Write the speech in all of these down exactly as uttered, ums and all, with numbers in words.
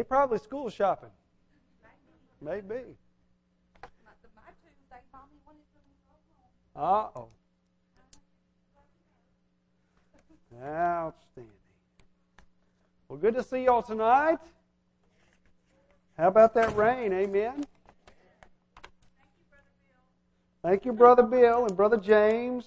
They probably school shopping. Maybe. Uh-oh. Outstanding. Well, good to see y'all tonight. How about that rain? Amen. Thank you, Brother Bill and Brother James.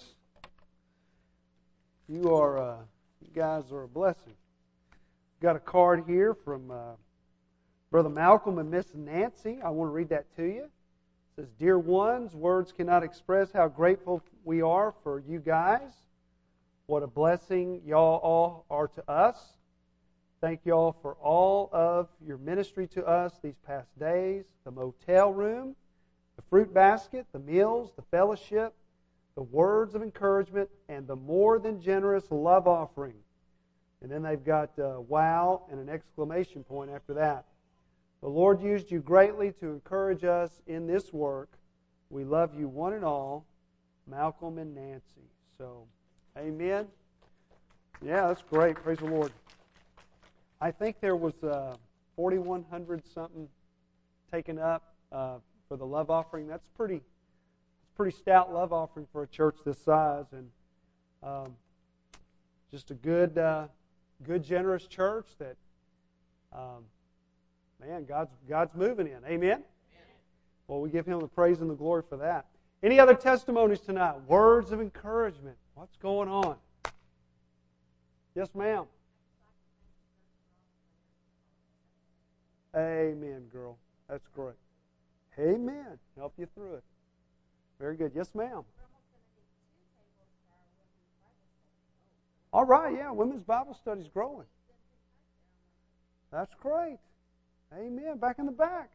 You are, uh, you guys are a blessing. Got a card here from uh, Brother Malcolm and Miss Nancy. I want to read that to you. It says, "Dear ones, words cannot express how grateful we are for you guys. What a blessing y'all all are to us. Thank y'all for all of your ministry to us these past days. The motel room, the fruit basket, the meals, the fellowship, the words of encouragement, and the more than generous love offering." And then they've got uh, wow and an exclamation point after that. "The Lord used you greatly to encourage us in this work. We love you one and all, Malcolm and Nancy." So, amen. Yeah, that's great. Praise the Lord. I think there was uh, forty-one hundred something taken up uh, for the love offering. That's pretty, pretty stout love offering for a church this size, and um, just a good, uh, good, generous church that, um, man, God's God's moving in. Amen? Amen. Well, we give Him the praise and the glory for that. Any other testimonies tonight? Words of encouragement. What's going on? Yes, ma'am. Amen, girl. That's great. Amen. Help you through it. Very good. Yes, ma'am. All right, yeah, women's Bible study's growing. That's great. Amen. Back in the back.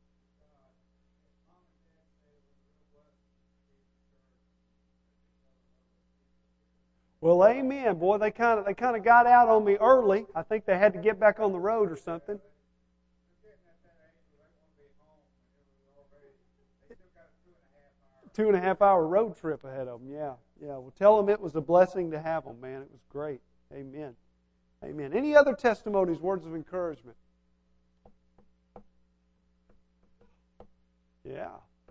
Well, amen. Boy, they kind of they kind of got out on me early. I think they had to get back on the road or something. Two and a half hour road trip ahead of them. Yeah, yeah. Well, tell them it was a blessing to have them, man. It was great. Amen. Amen. Any other testimonies, words of encouragement? Yeah.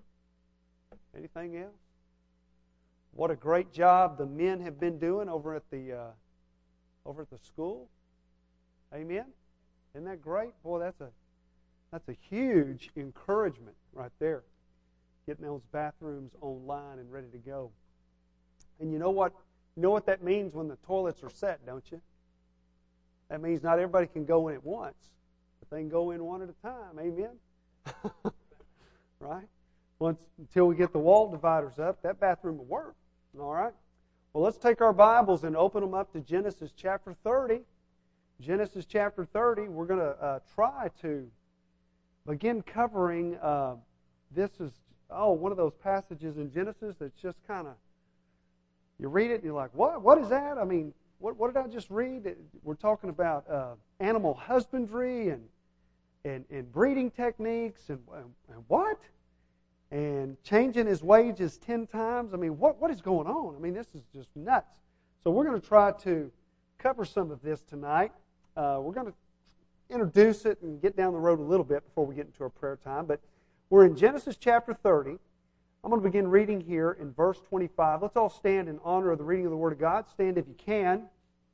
Anything else? What a great job the men have been doing over at the uh, over at the school. Amen. Isn't that great? Boy, that's a that's a huge encouragement right there. Getting those bathrooms online and ready to go. And you know what? You know what that means when the toilets are set, don't you? That means not everybody can go in at once, but they can go in one at a time. Amen. Right? Once until we get the wall dividers up, that bathroom will work. All right? Well, let's take our Bibles and open them up to Genesis chapter thirty. Genesis chapter thirty, we're going to uh, try to begin covering, uh, this is, oh, one of those passages in Genesis that's just kind of, you read it and you're like, what? What is that? I mean, what, what did I just read? We're talking about uh, animal husbandry and, and, and breeding techniques and, and, and what? And changing his wages ten times. I mean, what, what is going on? I mean, this is just nuts. So we're going to try to cover some of this tonight. Uh, we're going to introduce it and get down the road a little bit before we get into our prayer time. But we're in Genesis chapter thirty. I'm going to begin reading here in verse twenty-five. Let's all stand in honor of the reading of the Word of God. Stand if you can.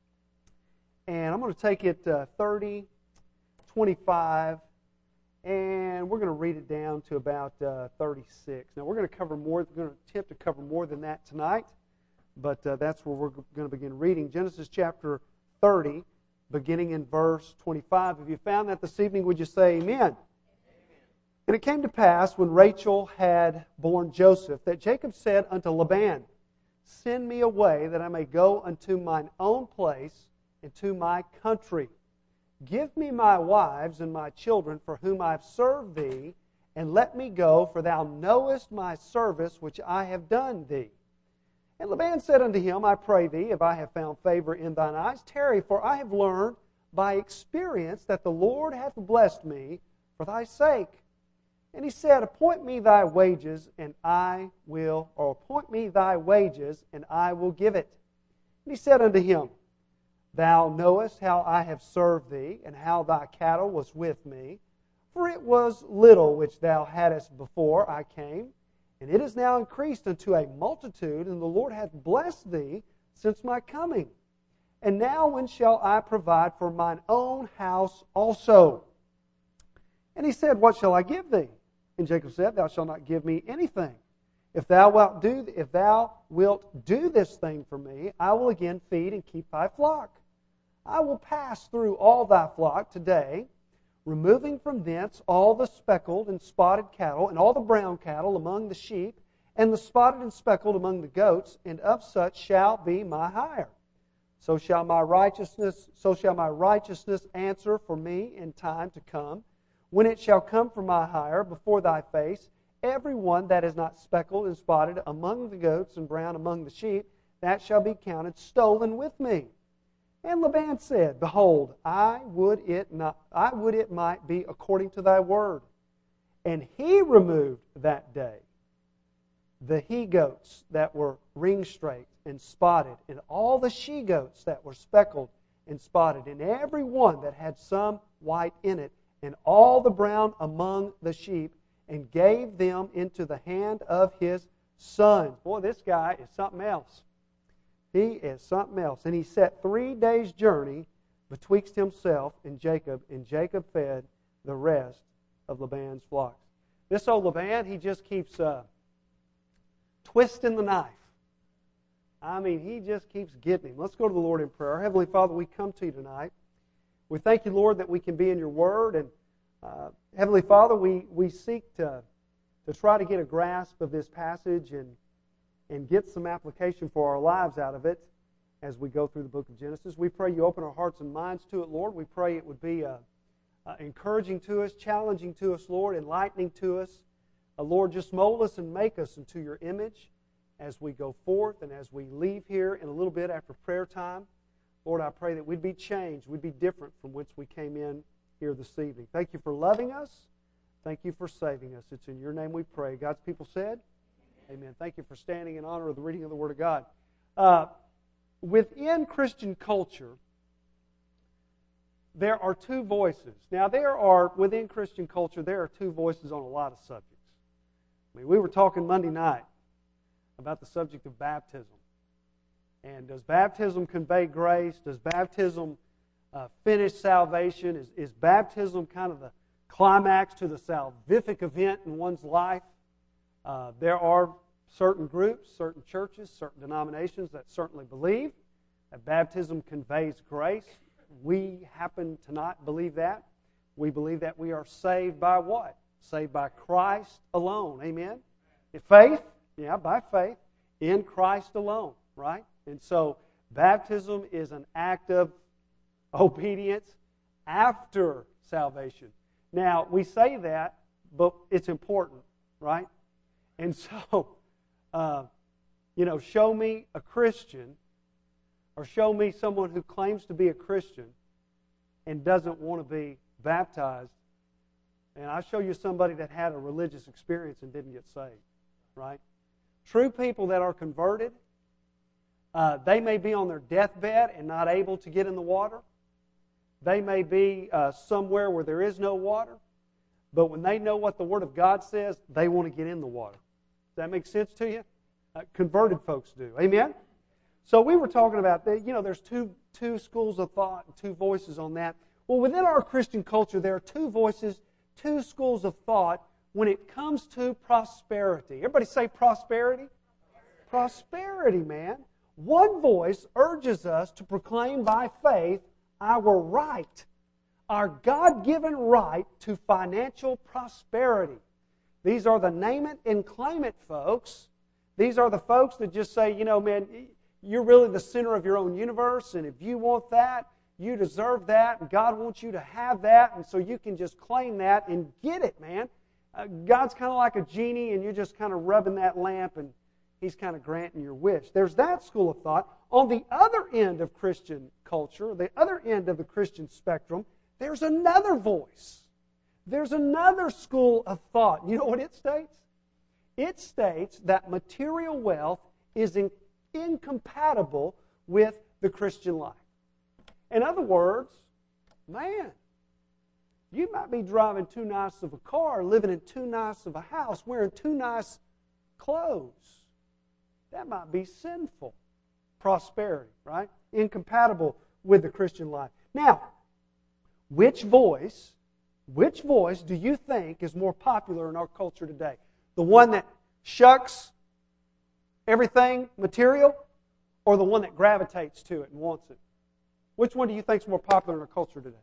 And I'm going to take it uh, thirty, twenty-five, and we're going to read it down to about uh, thirty-six. Now, we're going to cover more. We're going to attempt to cover more than that tonight, but uh, that's where we're going to begin reading. Genesis chapter thirty, beginning in verse twenty-five. If you found that this evening, would you say amen? Amen. And it came to pass, when Rachel had borne Joseph, that Jacob said unto Laban, Send me away, that I may go unto mine own place, and to my country. Give me my wives and my children, for whom I have served thee, and let me go, for thou knowest my service which I have done thee. And Laban said unto him, I pray thee, if I have found favor in thine eyes, tarry, for I have learned by experience that the Lord hath blessed me for thy sake. And he said, Appoint me thy wages, and I will, or appoint me thy wages, and I will give it. And he said unto him, Thou knowest how I have served thee, and how thy cattle was with me. For it was little which thou hadst before I came, and it is now increased unto a multitude, and the Lord hath blessed thee since my coming. And now when shall I provide for mine own house also? And he said, What shall I give thee? And Jacob said, Thou shalt not give me anything. If thou wilt do, if thou wilt do this thing for me, I will again feed and keep thy flock. I will pass through all thy flock today, removing from thence all the speckled and spotted cattle, and all the brown cattle among the sheep, and the spotted and speckled among the goats, and of such shall be my hire. So shall my righteousness, so shall my righteousness answer for me in time to come, when it shall come for my hire before thy face. Every one that is not speckled and spotted among the goats and brown among the sheep, that shall be counted stolen with me. And Laban said, Behold, I would it not, I would it might be according to thy word. And he removed that day the he-goats that were ring-straight and spotted, and all the she-goats that were speckled and spotted, and every one that had some white in it, and all the brown among the sheep, and gave them into the hand of his sons. Boy, this guy is something else. He is something else. And he set three days' journey betwixt himself and Jacob, and Jacob fed the rest of Laban's flocks. This old Laban, he just keeps uh, twisting the knife. I mean, he just keeps getting him. Let's go to the Lord in prayer. Our Heavenly Father, we come to you tonight. We thank you, Lord, that we can be in your word. And uh, Heavenly Father, we, we seek to, to try to get a grasp of this passage and, and get some application for our lives out of it as we go through the book of Genesis. We pray you open our hearts and minds to it, Lord. We pray it would be uh, uh, encouraging to us, challenging to us, Lord, enlightening to us. Uh, Lord, just mold us and make us into your image as we go forth and as we leave here in a little bit after prayer time. Lord, I pray that we'd be changed, we'd be different from whence we came in here this evening. Thank you for loving us. Thank you for saving us. It's in your name we pray. God's people said, Amen. Amen. Thank you for standing in honor of the reading of the Word of God. Uh, within Christian culture, there are two voices. Now, there are, within Christian culture, there are two voices on a lot of subjects. I mean, we were talking Monday night about the subject of baptism. And does baptism convey grace? Does baptism uh, finish salvation? Is, is baptism kind of the climax to the salvific event in one's life? Uh, there are certain groups, certain churches, certain denominations that certainly believe that baptism conveys grace. We happen to not believe that. We believe that we are saved by what? Saved by Christ alone. Amen? In faith? Yeah, by faith. In Christ alone, right? And so, baptism is an act of obedience after salvation. Now, we say that, but it's important, right? And so, uh, you know, show me a Christian, or show me someone who claims to be a Christian and doesn't want to be baptized, and I show you somebody that had a religious experience and didn't get saved, right? True people that are converted, Uh, they may be on their deathbed and not able to get in the water. They may be uh, somewhere where there is no water. But when they know what the Word of God says, they want to get in the water. Does that make sense to you? Uh, converted folks do. Amen? So we were talking about, that, you know, there's two, two schools of thought and two voices on that. Well, within our Christian culture, there are two voices, two schools of thought when it comes to prosperity. Everybody say prosperity? Prosperity, man. One voice urges us to proclaim by faith our right, our God-given right to financial prosperity. These are the name it and claim it folks. These are the folks that just say, you know, man, you're really the center of your own universe, and if you want that, you deserve that, and God wants you to have that, and so you can just claim that and get it, man. Uh, God's kind of like a genie, and you're just kind of rubbing that lamp, and He's kind of granting your wish. There's that school of thought. On the other end of Christian culture, the other end of the Christian spectrum, there's another voice. There's another school of thought. You know what it states? It states that material wealth is in, incompatible with the Christian life. In other words, man, you might be driving too nice of a car, living in too nice of a house, wearing too nice clothes. That might be sinful prosperity, right? Incompatible with the Christian life. Now, which voice, which voice do you think is more popular in our culture today? The one that shucks everything material, or the one that gravitates to it and wants it? Which one do you think is more popular in our culture today?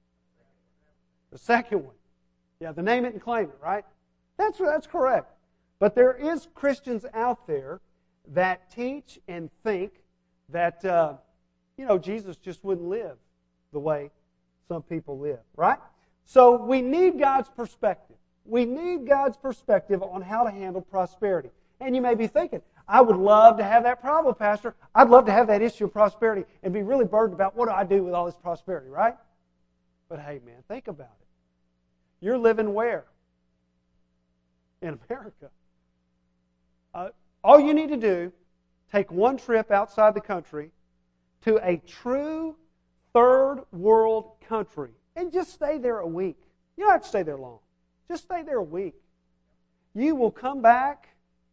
The second one. Yeah, the name it and claim it, right? That's, that's correct. But there is Christians out there that teach and think that, uh, you know, Jesus just wouldn't live the way some people live, right? So we need God's perspective. We need God's perspective on how to handle prosperity. And you may be thinking, I would love to have that problem, Pastor. I'd love to have that issue of prosperity and be really burdened about what do I do with all this prosperity, right? But hey, man, think about it. You're living where? In America. Uh, all you need to do, take one trip outside the country to a true third world country and just stay there a week. You don't have to stay there long. Just stay there a week. You will come back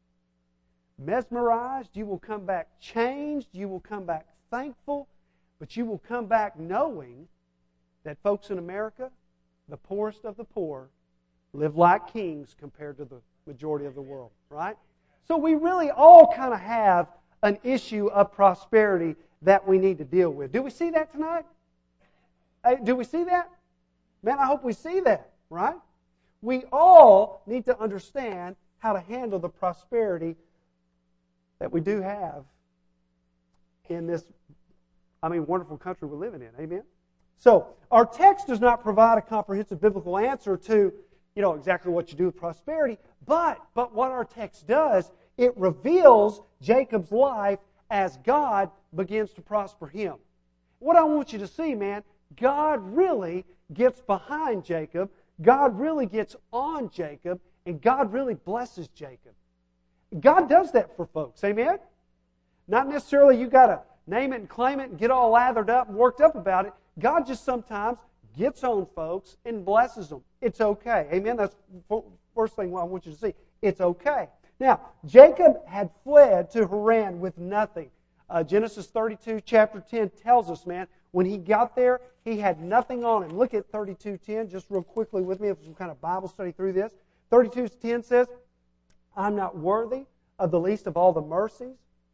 mesmerized. You will come back changed. You will come back thankful. But you will come back knowing that folks in America, the poorest of the poor, live like kings compared to the majority of the world, right? So we really all kind of have an issue of prosperity that we need to deal with. Do we see that tonight? Hey, do we see that? Man, I hope we see that, right? We all need to understand how to handle the prosperity that we do have in this, I mean, wonderful country we're living in. Amen? So, our text does not provide a comprehensive biblical answer to, you know, exactly what you do with prosperity, but, but what our text does, it reveals Jacob's life as God begins to prosper him. What I want you to see, man, God really gets behind Jacob, God really gets on Jacob, and God really blesses Jacob. God does that for folks, amen? Not necessarily you got to name it and claim it and get all lathered up and worked up about it. God just sometimes gets on folks and blesses them. It's okay, amen? That's the first thing I want you to see. It's okay. Now, Jacob had fled to Haran with nothing. Uh, Genesis thirty-two, chapter ten tells us, man, when he got there, he had nothing on him. Look at thirty-two ten just real quickly with me, some kind of Bible study through this. thirty-two ten says, I'm not worthy of the least of all the mercies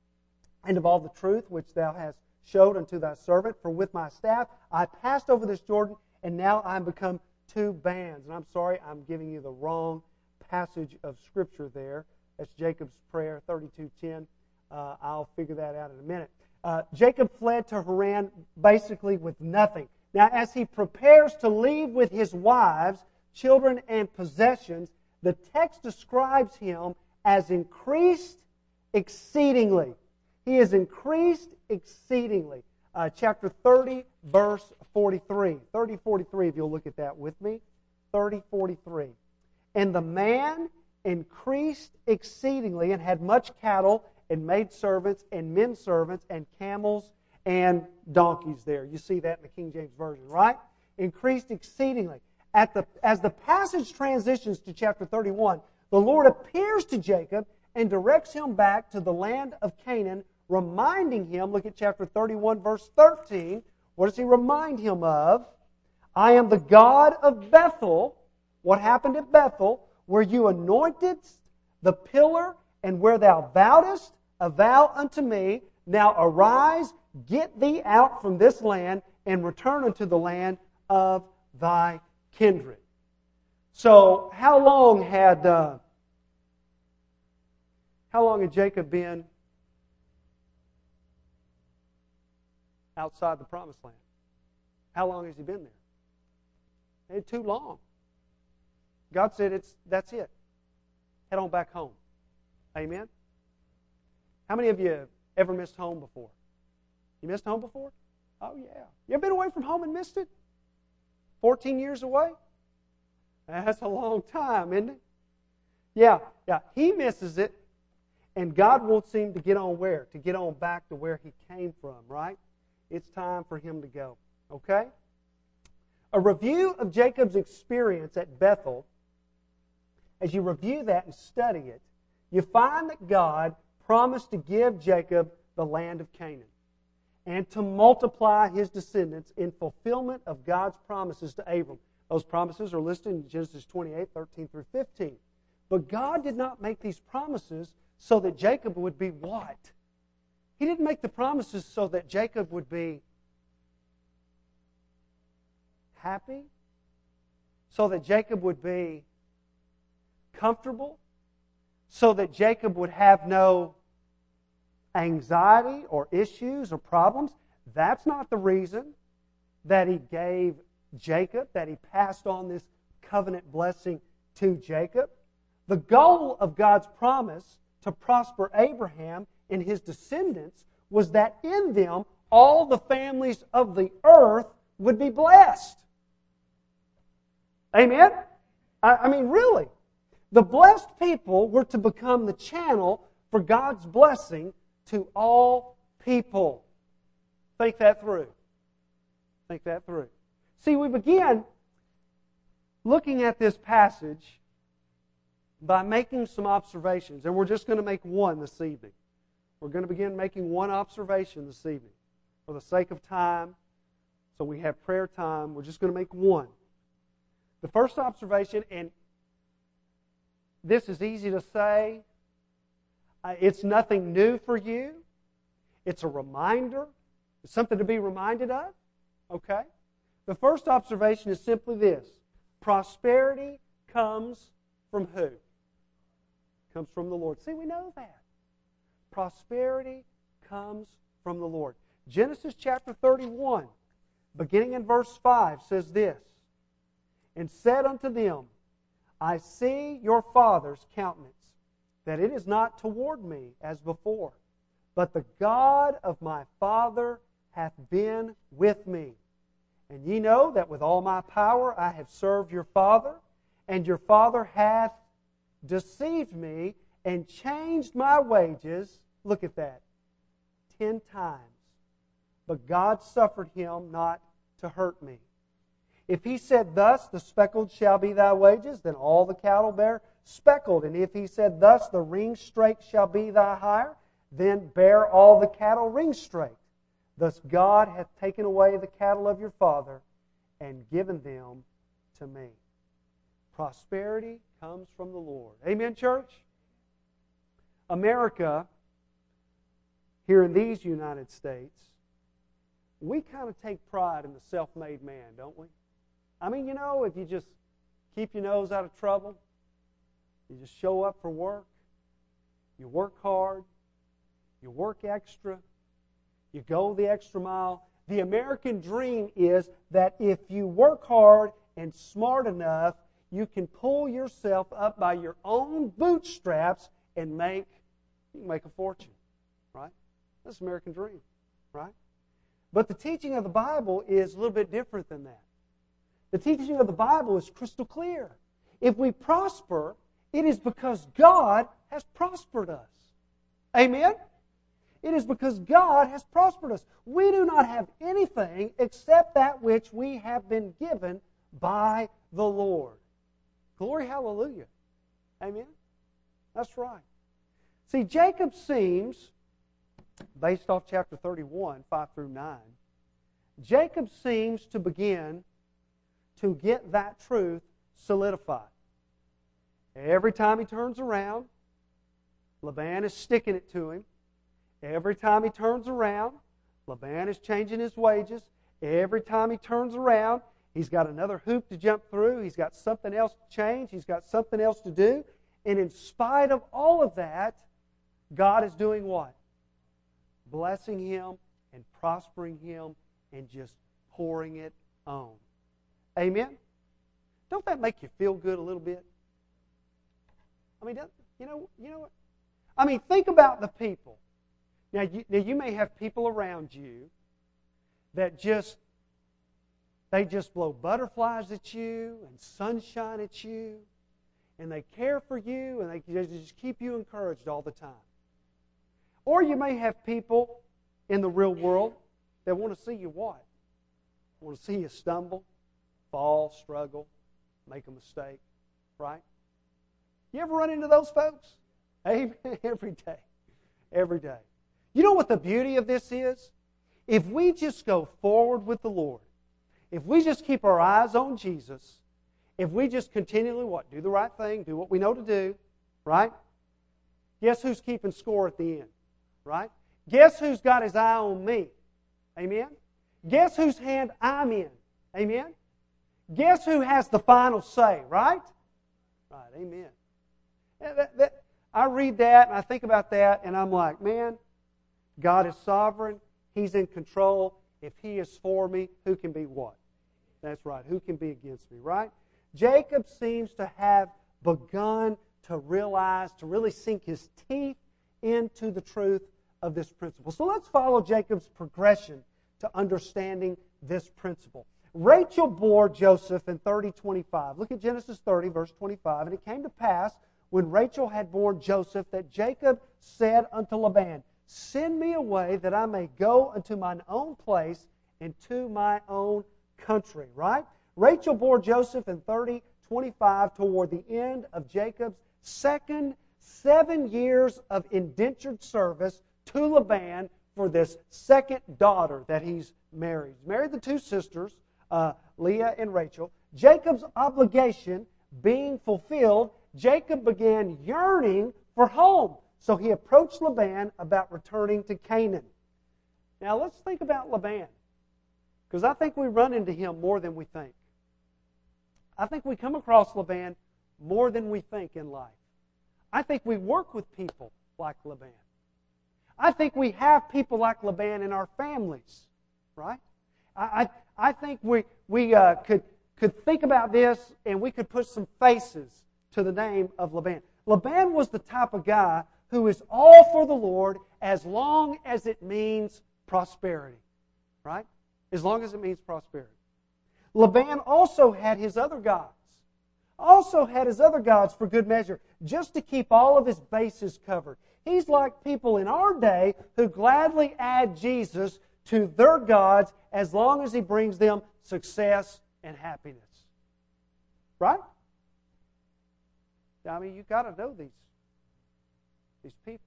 and of all the truth which thou hast showed unto thy servant. For with my staff I passed over this Jordan, and now I am become two bands. And I'm sorry, I'm giving you the wrong passage of Scripture there. That's Jacob's prayer, thirty-two ten. Uh, I'll figure that out in a minute. Uh, Jacob fled to Haran basically with nothing. Now, as he prepares to leave with his wives, children, and possessions, the text describes him as increased exceedingly. He is increased exceedingly. Uh, chapter thirty, verse forty-three. thirty forty-three, if you'll look at that with me. thirty forty-three. And the man increased exceedingly and had much cattle and maidservants and men servants and camels and donkeys there. You see that in the King James Version, right? Increased exceedingly. At the, as the passage transitions to chapter thirty-one, the Lord appears to Jacob and directs him back to the land of Canaan, reminding him, look at chapter thirty-one, verse thirteen. What does he remind him of? I am the God of Bethel. What happened at Bethel? Where you anointed the pillar and where thou vowedest a vow unto me. Now arise, get thee out from this land, and return unto the land of thy kindred. So, how long had uh, how long had Jacob been outside the promised land? How long has he been there? Ain't too long. God said, "It's that's it. Head on back home." Amen. How many of you ever missed home before? You missed home before? Oh yeah. You ever been away from home and missed it? Fourteen years away? That's a long time, isn't it? Yeah, yeah. He misses it, and God wants him to get on where? To get on back to where he came from, right? It's time for him to go. Okay? A review of Jacob's experience at Bethel, as you review that and study it, you find that God promised to give Jacob the land of Canaan and to multiply his descendants in fulfillment of God's promises to Abram. Those promises are listed in Genesis twenty-eight, thirteen through fifteen. But God did not make these promises so that Jacob would be what? He didn't make the promises so that Jacob would be happy, so that Jacob would be comfortable, so that Jacob would have no anxiety or issues or problems. That's not the reason that He gave Jacob, that He passed on this covenant blessing to Jacob. The goal of God's promise to prosper Abraham and his descendants was that in them all the families of the earth would be blessed. Amen? I, I mean, really. The blessed people were to become the channel for God's blessing to all people. Think that through. Think that through. See, we begin looking at this passage by making some observations, and we're just going to make one this evening. We're going to begin making one observation this evening for the sake of time, so we have prayer time. We're just going to make one. The first observation, and this is easy to say, it's nothing new for you. It's a reminder. It's something to be reminded of. Okay? The first observation is simply this. Prosperity comes from who? Comes from the Lord. See, we know that. Prosperity comes from the Lord. Genesis chapter thirty-one, beginning in verse five, says this, and said unto them, I see your father's countenance, that it is not toward me as before, but the God of my father hath been with me. And ye know that with all my power I have served your father, and your father hath deceived me and changed my wages, look at that, ten times. But God suffered him not to hurt me. If he said thus, the speckled shall be thy wages, then all the cattle bear speckled. And if he said thus, the ring straight shall be thy hire, then bear all the cattle ring straight. Thus God hath taken away the cattle of your father and given them to me. Prosperity comes from the Lord. Amen, church? America, here in these United States, we kind of take pride in the self-made man, don't we? I mean, you know, if you just keep your nose out of trouble, you just show up for work, you work hard, you work extra, you go the extra mile. The American dream is that if you work hard and smart enough, you can pull yourself up by your own bootstraps and make, you can make a fortune, right? That's the American dream, right? But the teaching of the Bible is a little bit different than that. The teaching of the Bible is crystal clear. If we prosper, it is because God has prospered us. Amen? It is because God has prospered us. We do not have anything except that which we have been given by the Lord. Glory, hallelujah. Amen? That's right. See, Jacob seems, based off chapter thirty-one, five through nine, Jacob seems to begin to get that truth solidified. Every time he turns around, Laban is sticking it to him. Every time he turns around, Laban is changing his wages. Every time he turns around, he's got another hoop to jump through. He's got something else to change. He's got something else to do. And in spite of all of that, God is doing what? Blessing him and prospering him and just pouring it on. Amen? Don't that make you feel good a little bit? I mean, you know, you know what? I mean, think about the people. Now you, now, you may have people around you that just, they just blow butterflies at you and sunshine at you, and they care for you, and they just keep you encouraged all the time. Or you may have people in the real world that want to see you what? I want to see you stumble, fall, struggle, make a mistake, right? You ever run into those folks? Amen. Every day. Every day. You know what the beauty of this is? If we just go forward with the Lord, if we just keep our eyes on Jesus, if we just continually what? Do the right thing, do what we know to do, right? Guess who's keeping score at the end, right? Guess who's got his eye on me? Amen? Guess whose hand I'm in? Amen? Guess who has the final say, right? Right, amen. That, that, I read that and I think about that and I'm like, man, God is sovereign. He's in control. If He is for me, who can be what? That's right. Who can be against me, right? Jacob seems to have begun to realize, to really sink his teeth into the truth of this principle. So let's follow Jacob's progression to understanding this principle. Rachel bore Joseph in thirty twenty-five. Look at Genesis thirty, verse twenty-five. And it came to pass, when Rachel had borne Joseph, that Jacob said unto Laban, Send me away that I may go unto mine own place and to my own country. Right? Rachel bore Joseph in thirty twenty-five toward the end of Jacob's second seven years of indentured service to Laban for this second daughter that he's married. He's married the two sisters, uh, Leah and Rachel. Jacob's obligation being fulfilled, Jacob began yearning for home. So he approached Laban about returning to Canaan. Now let's think about Laban, because I think we run into him more than we think. I think we come across Laban more than we think in life. I think we work with people like Laban. I think we have people like Laban in our families, right? I, I, I think we, we uh, could, could think about this and we could put some faces to the name of Laban. Laban was the type of guy who is all for the Lord as long as it means prosperity, right? As long as it means prosperity. Laban also had his other gods. Also had his other gods for good measure, just to keep all of his bases covered. He's like people in our day who gladly add Jesus to their gods as long as He brings them success and happiness. Right? I mean, you've got to know these, these people.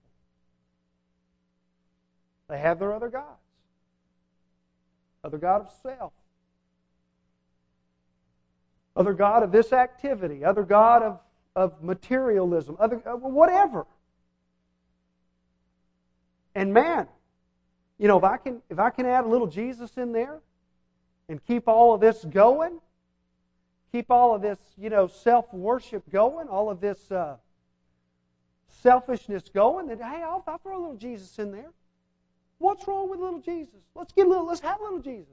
They have their other gods. Other god of self. Other god of this activity. Other god of, of materialism. Other uh, whatever. And man, you know, if I can if I can add a little Jesus in there and keep all of this going, keep all of this, you know, self-worship going, all of this uh, selfishness going, then hey, I'll, I'll throw a little Jesus in there. What's wrong with little Jesus? Let's get a little, let's have a little Jesus.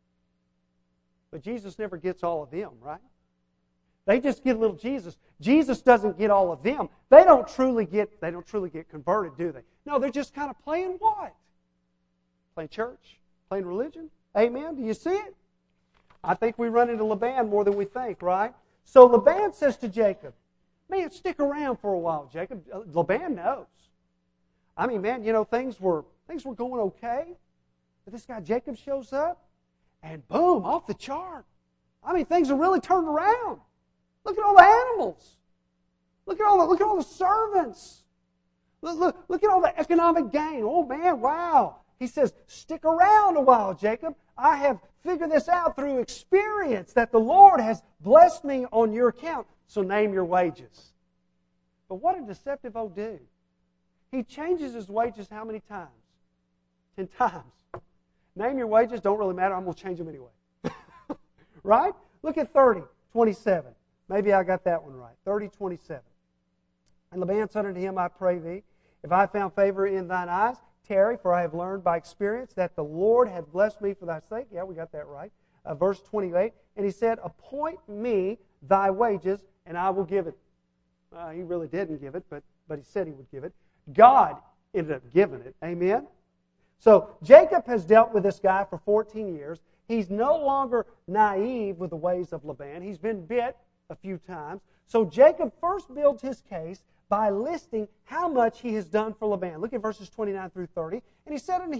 But Jesus never gets all of them, right? They just get a little Jesus. Jesus doesn't get all of them. They don't truly get, they don't truly get converted, do they? No, they're just kind of playing what? Playing church? Playing religion? Amen? Do you see it? I think we run into Laban more than we think, right? So Laban says to Jacob, man, stick around for a while, Jacob. Laban knows. I mean, man, you know, things were things were going okay. But this guy Jacob shows up, and boom, off the chart. I mean, things are really turned around. Look at all the animals. Look at all the, look at all the servants. Look, look, look at all the economic gain. Oh, man, wow. He says, stick around a while, Jacob. I have figured this out through experience that the Lord has blessed me on your account. So name your wages. But what a deceptive old dude. He changes his wages how many times? Ten times. Name your wages, don't really matter. I'm going to change them anyway. Right? Look at thirty twenty-seven. Maybe I got that one right. thirty twenty-seven. And Laban said unto him, I pray thee, if I have found favor in thine eyes, tarry, for I have learned by experience that the Lord hath blessed me for thy sake. Yeah, we got that right. Uh, verse twenty-eight. And he said, appoint me thy wages, and I will give it. Uh, he really didn't give it, but, but he said he would give it. God ended up giving it. Amen? So Jacob has dealt with this guy for fourteen years. He's no longer naive with the ways of Laban. He's been bit a few times. So Jacob first builds his case by listing how much he has done for Laban. Look at verses twenty-nine through thirty. And he said unto him,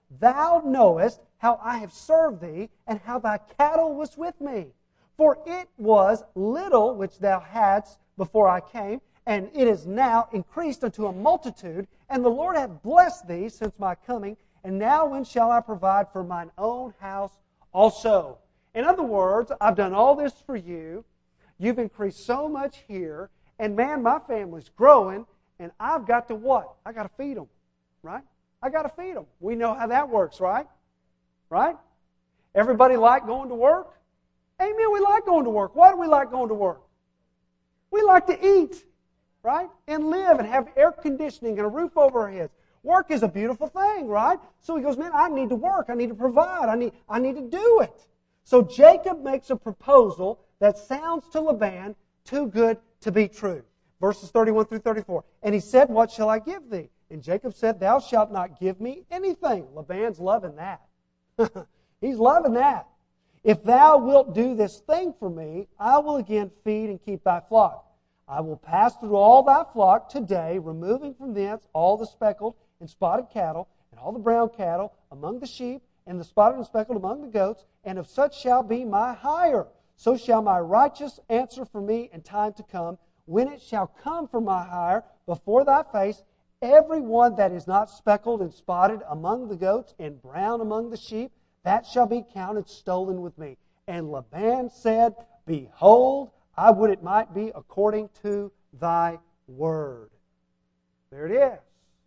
Thou knowest how I have served thee, and how thy cattle was with me. For it was little which thou hadst before I came, and it is now increased unto a multitude, and the Lord hath blessed thee since my coming, and now when shall I provide for mine own house also? In other words, I've done all this for you. You've increased so much here, and man, my family's growing, and I've got to what? I got to feed them, right? I got to feed them. We know how that works, right? Right? Everybody like going to work? Amen, we like going to work. Why do we like going to work? We like to eat, right? And live and have air conditioning and a roof over our heads. Work is a beautiful thing, right? So he goes, man, I need to work. I need to provide. I need, I need to do it. So Jacob makes a proposal that sounds to Laban too good to be true. Verses thirty-one through thirty-four. And he said, what shall I give thee? And Jacob said, thou shalt not give me anything. Laban's loving that. He's loving that. If thou wilt do this thing for me, I will again feed and keep thy flock. I will pass through all thy flock today, removing from thence all the speckled and spotted cattle, and all the brown cattle among the sheep, and the spotted and speckled among the goats, and of such shall be my hire. So shall my righteous answer for me in time to come, when it shall come for my hire before thy face, every one that is not speckled and spotted among the goats, and brown among the sheep, that shall be counted stolen with me. And Laban said, behold, I would it might be according to thy word. There it is.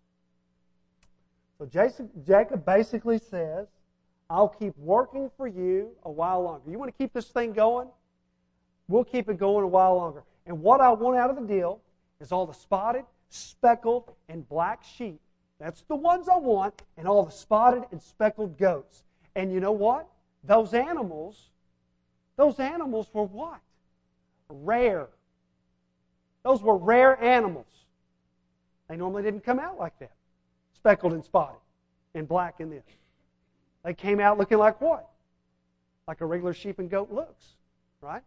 So Jacob basically says, I'll keep working for you a while longer. You want to keep this thing going? We'll keep it going a while longer. And what I want out of the deal is all the spotted, speckled, and black sheep. That's the ones I want, and all the spotted and speckled goats. And you know what? Those animals, those animals were what? Rare. Those were rare animals. They normally didn't come out like that. Speckled and spotted and black in this. They came out looking like what? Like a regular sheep and goat looks, right?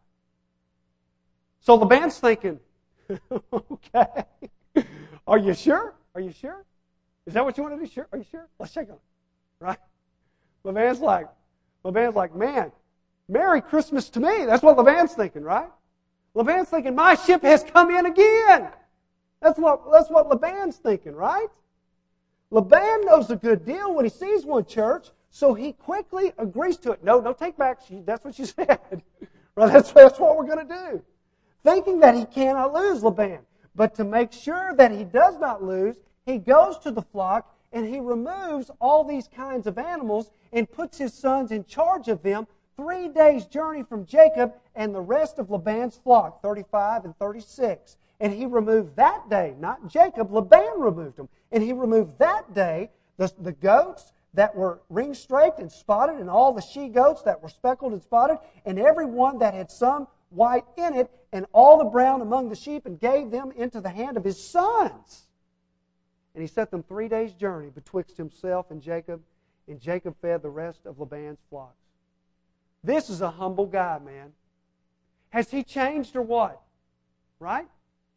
So Laban's thinking, okay, are you sure? Are you sure? Is that what you want to do? Sure? Are you sure? Let's check on it, right? Laban's like, Laban's like, man, Merry Christmas to me. That's what Laban's thinking, right? Laban's thinking, my ship has come in again. That's what, that's what Laban's thinking, right? Laban knows a good deal when he sees one, church, so he quickly agrees to it. No, no take back. That's what you said. Right? That's, that's what we're going to do. Thinking that he cannot lose Laban. But to make sure that he does not lose, he goes to the flock and he removes all these kinds of animals and puts his sons in charge of them. Three days' journey from Jacob and the rest of Laban's flock, thirty-five and thirty-six. And he removed that day, not Jacob, Laban removed them. And he removed that day the, the goats that were ring-straked and spotted, and all the she-goats that were speckled and spotted, and every one that had some white in it, and all the brown among the sheep, and gave them into the hand of his sons. And he set them three days' journey betwixt himself and Jacob, and Jacob fed the rest of Laban's flocks. This is a humble guy, man. Has he changed or what? Right?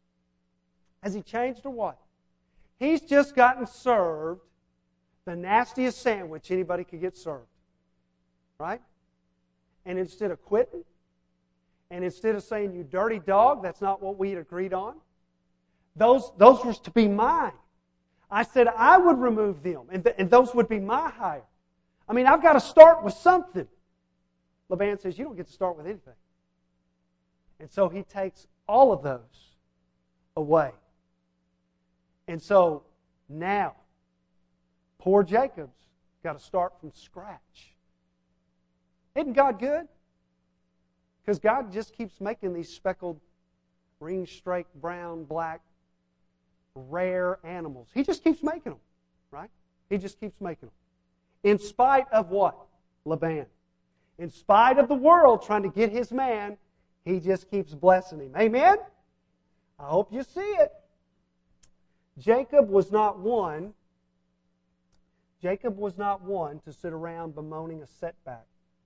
Has he changed or what? He's just gotten served the nastiest sandwich anybody could get served. Right? And instead of quitting, and instead of saying, you dirty dog, that's not what we had agreed on, those, those were to be mine. I said I would remove them, and, th- and those would be my hire. I mean, I've got to start with something. Laban says, you don't get to start with anything. And so he takes all of those away. And so now, poor Jacob's got to start from scratch. Isn't God good? Because God just keeps making these speckled, ring-straked, brown, black, rare animals. He just keeps making them, right? He just keeps making them. In spite of what? Laban. In spite of the world trying to get his man, he just keeps blessing him. Amen? I hope you see it. Jacob was not one, Jacob was not one to sit around bemoaning a setback.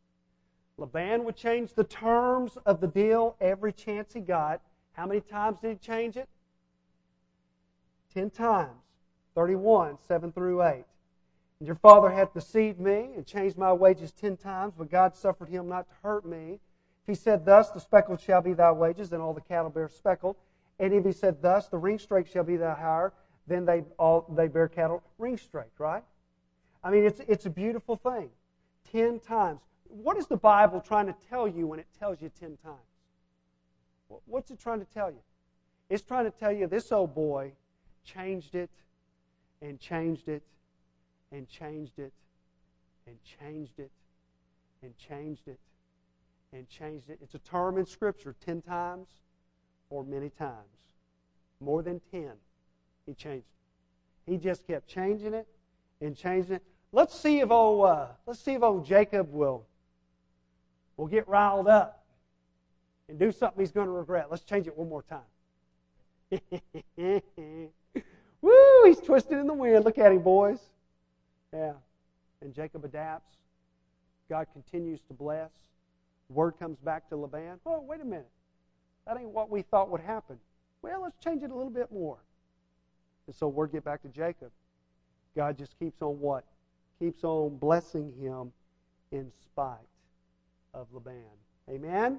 Laban would change the terms of the deal every chance he got. How many times did he change it? Ten times. thirty-one, seven through eight. And your father hath deceived me and changed my wages ten times, but God suffered him not to hurt me. If he said thus, the speckled shall be thy wages, then all the cattle bear speckled. And if he said thus, the ringstraked shall be thy hire, then they all they bear cattle ringstraked, right? I mean, it's it's a beautiful thing. Ten times. What is the Bible trying to tell you when it tells you ten times? What's it trying to tell you? It's trying to tell you this old boy changed it and changed it and changed it and changed it and changed it and changed it. It's a term in Scripture, ten times or many times. More than ten, he changed it. He just kept changing it and changing it. Let's see if old uh, let's see if old Jacob will will get riled up and do something he's going to regret. Let's change it one more time. Woo! He's twisted in the wind. Look at him, boys. Yeah. And Jacob adapts. God continues to bless. Word comes back to Laban. Oh, wait a minute. That ain't what we thought would happen. Well, let's change it a little bit more. And so word get back to Jacob. God just keeps on what? Keeps on blessing him in spite of Laban. Amen?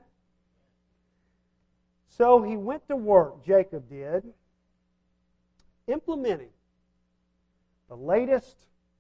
So he went to work, Jacob did, implementing the latest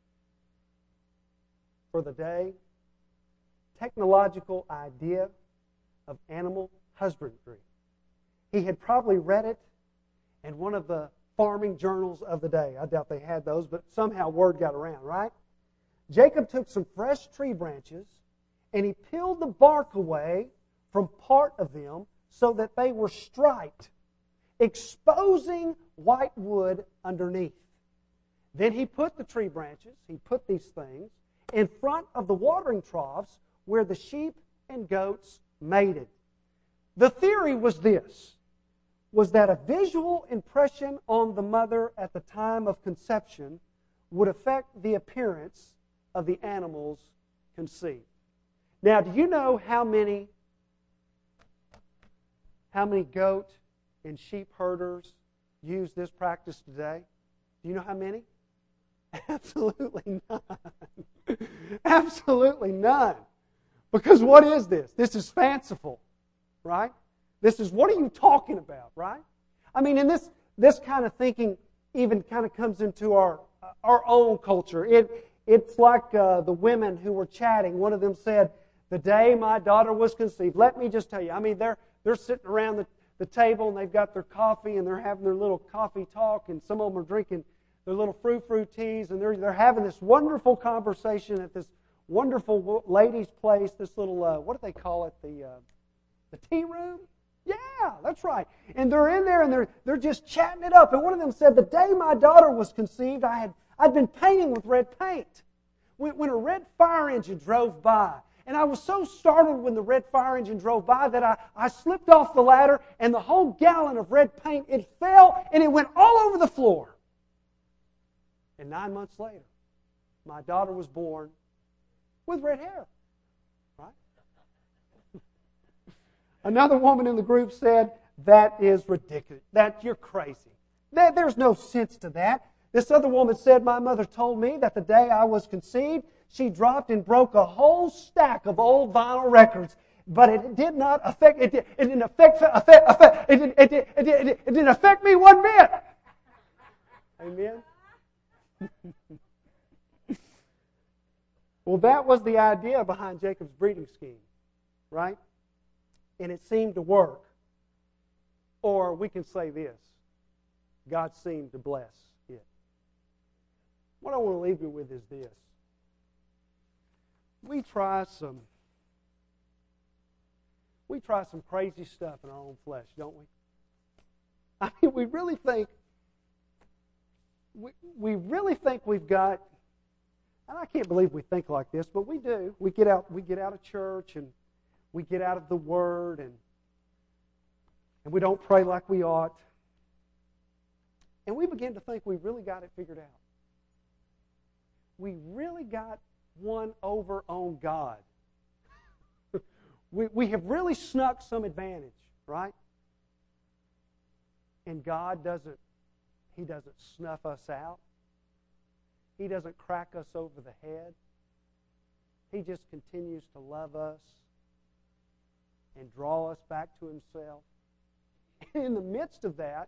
for the day technological idea of animal husbandry. He had probably read it in one of the farming journals of the day. I doubt they had those, but somehow word got around, right? Jacob took some fresh tree branches and he peeled the bark away from part of them so that they were striped, exposing white wood underneath. Then he put the tree branches, he put these things, in front of the watering troughs where the sheep and goats mated. The theory was this, was that a visual impression on the mother at the time of conception would affect the appearance of the animals conceived. Now, do you know how many how many goat and sheep herders use this practice today? Do you know how many? Absolutely none. Absolutely none. Because what is this? This is fanciful, right? This is, what are you talking about, right? I mean, and this this kind of thinking even kind of comes into our our own culture. It it's like uh, the women who were chatting. One of them said, "The day my daughter was conceived." Let me just tell you. I mean, they're they're sitting around the, the table and they've got their coffee and they're having their little coffee talk, and some of them are drinking their little frou-frou teas, and they're they're having this wonderful conversation at this wonderful ladies' place. This little uh, what do they call it? The uh, the tea room. Yeah, that's right. And they're in there and they're they're just chatting it up. And one of them said, "The day my daughter was conceived, I had I'd been painting with red paint. When, when a red fire engine drove by, and I was so startled when the red fire engine drove by that I, I slipped off the ladder and the whole gallon of red paint, it fell and it went all over the floor. And nine months later, my daughter was born with red hair." Right? Another woman in the group said, "That is ridiculous. That you're crazy. That, there's no sense to that." This other woman said, "My mother told me that the day I was conceived, she dropped and broke a whole stack of old vinyl records, but it did not affect. It, did, it didn't affect. affect, affect it, did, it, did, it, did, it didn't affect me one bit." Amen. Well, that was the idea behind Jacob's breeding scheme, right? And it seemed to work. Or we can say this: God seemed to bless it. What I want to leave you with is this. We try some we try some crazy stuff in our own flesh, don't we? I mean, we really think we, we really think we've got, and I can't believe we think like this, but we do. We get out we get out of church and we get out of the Word, and and we don't pray like we ought. And we begin to think we really got it figured out. We really got one over on God. we, we have really snuck some advantage, right? And God doesn't, He doesn't snuff us out. He doesn't crack us over the head. He just continues to love us and draw us back to Himself. And in the midst of that,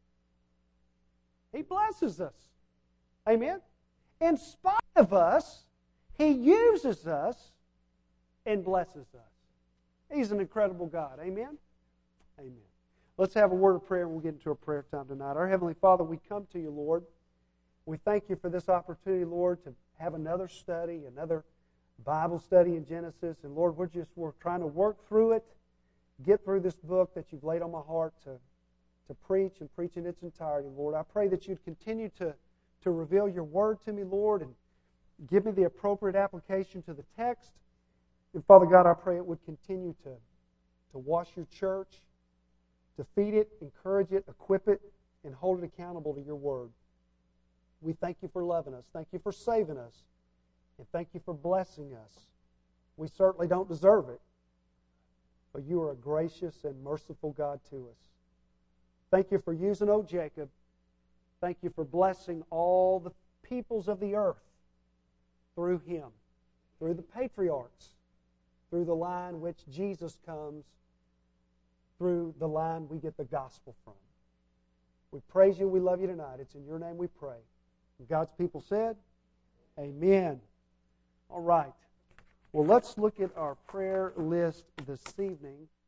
He blesses us. Amen? In spite of us, He uses us and blesses us. He's an incredible God. Amen? Amen. Let's have a word of prayer and we'll get into a prayer time tonight. Our Heavenly Father, we come to You, Lord. We thank You for this opportunity, Lord, to have another study, another Bible study in Genesis. And Lord, we're just we're trying to work through it, get through this book that You've laid on my heart to, to preach and preach in its entirety, Lord. I pray that You'd continue to, to reveal Your Word to me, Lord, and give me the appropriate application to the text. And Father God, I pray it would continue to, to wash Your church, to feed it, encourage it, equip it, and hold it accountable to Your Word. We thank You for loving us. Thank You for saving us. And thank You for blessing us. We certainly don't deserve it, but You are a gracious and merciful God to us. Thank You for using old Jacob. Thank You for blessing all the peoples of the earth through him, through the patriarchs, through the line which Jesus comes, through the line we get the gospel from. We praise You and we love You tonight. It's in Your name we pray. And God's people said, amen. All right. Well, let's look at our prayer list this evening.